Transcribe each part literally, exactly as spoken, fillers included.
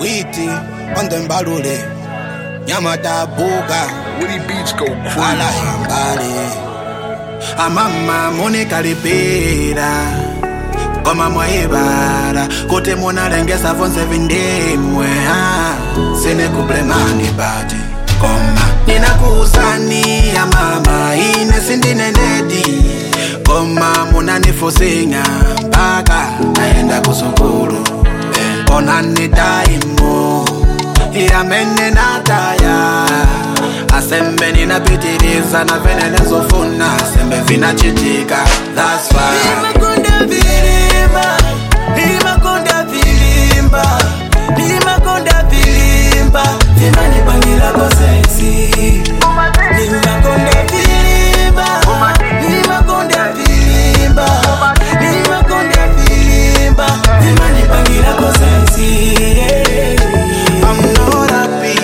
Witi, Pandembalule, Yamata Boga, Woody Beats go crazy. Ala Hambali, Amama Monica Lipera, Koma Moibara, Kote Mona Lengesa von seven day, Mwea, Sene Kublemani Bati, Koma, Nina Kusani, Amama, Ines Indinedi, Koma Mona Nifosinga, Baka, Naenda Kusukuru. Onani daimo ya mene nataya asembe nina pitiriza na venele zofuna asembe vina chitika. That's why Nimakonda vilimba, nimakonda vilimba, nimakonda vilimba, vimani pangila kosensi. Nimakonda vilimba, nimakonda vilimba, nimakonda vilimba, vimani pangila kosensi. I'm not happy,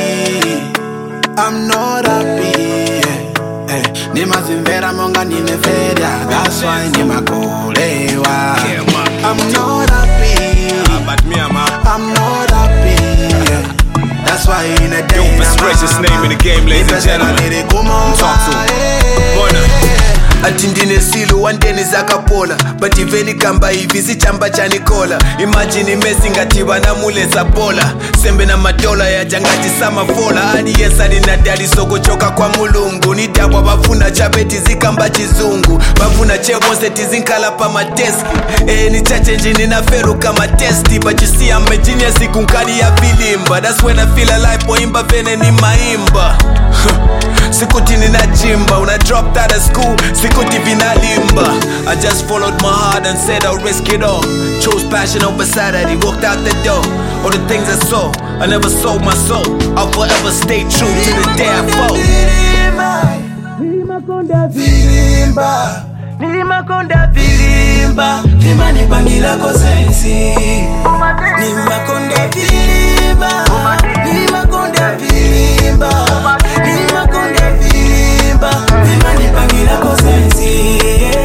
I'm not happy, yeah. Hey, nima zimvera monga nineferia, that's why nima kolewa. I'm not happy, I'm not happy, yeah. That's why in a day Dopest, greatest name in the game, ladies and gentlemen. Talk to him. Atindine silu wandeni zakapola but iveni kamba hivi si chamba chanikola. Imagine Messi ngati wana mule zapola sembe na madola ya jangati sama fola. Hadi yesa ni nadali soko choka kwa mulungu. Nidabwa bafuna chapeti zikamba chizungu. Bafuna chebo seti zinkala pa mateski. Eh ni chache njini na feru kama testi. But you see I'm a genius ikunkali ya filimba. That's when I feel alive poimba vene ni maimba. Sikuti nina jimba. When I dropped out of school Sikuti vina limba. I just followed my heart and said I'll risk it all. Chose passion over Saturday, walked out the door. All the things I saw, I never sold my soul. I'll forever stay true to the day I fall. Nilimakonda vilimba, nilimakonda vilimba, vimani pangila kosensi. Nilimakonda vilimba, nilimakonda vilimba, nilimakonda vilimba, vimani pangila kosensi.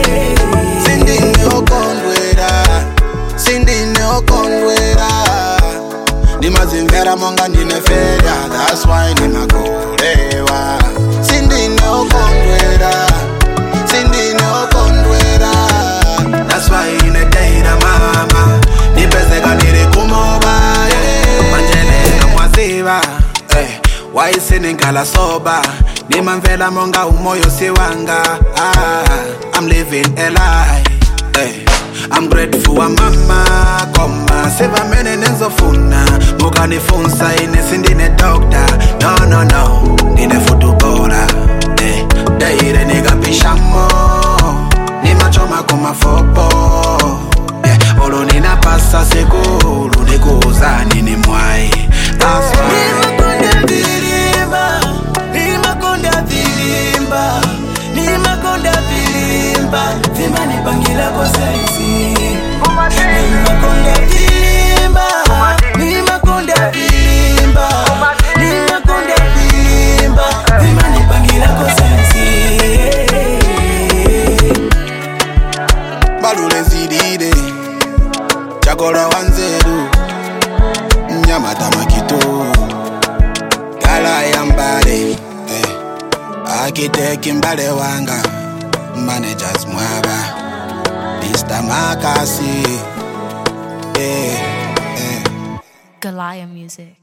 Sindine okondwera, Sindine okondwera. Nima zimvera monga nineferia, that's why nima kolewa. Sindine okondwera, Sindine okondwera. That's why in a day da mama nipezeka niri kumoba, yeah. Manjele na mwasiva, eh. Why sinin kala soba. Nima mvela monga umoyo siwanga. Ah, I'm living a lie, eh. I'm grateful wa mama koma seva mene nenzofuna muka nifunsa ine sindine doctor. No no no nine futubora, eh. Deire niga pishamo nima choma kuma fopo, yeah. Olo nina pasa sekulu nikuza nini mwai. That's why Nimakonda vilimba, nimakonda vilimba, nimakonda vilimba, vimani pangila kosensi. Nimakonda vilimba, nimakonda vilimba, nimakonda vilimba, vimani pangila kosensi. balule zidide chakora wanzeru Nyamata makito Kala yambale, eh. Architect mbale wanga managers mwaba Mister Makasi, eh, eh. Goliath Music.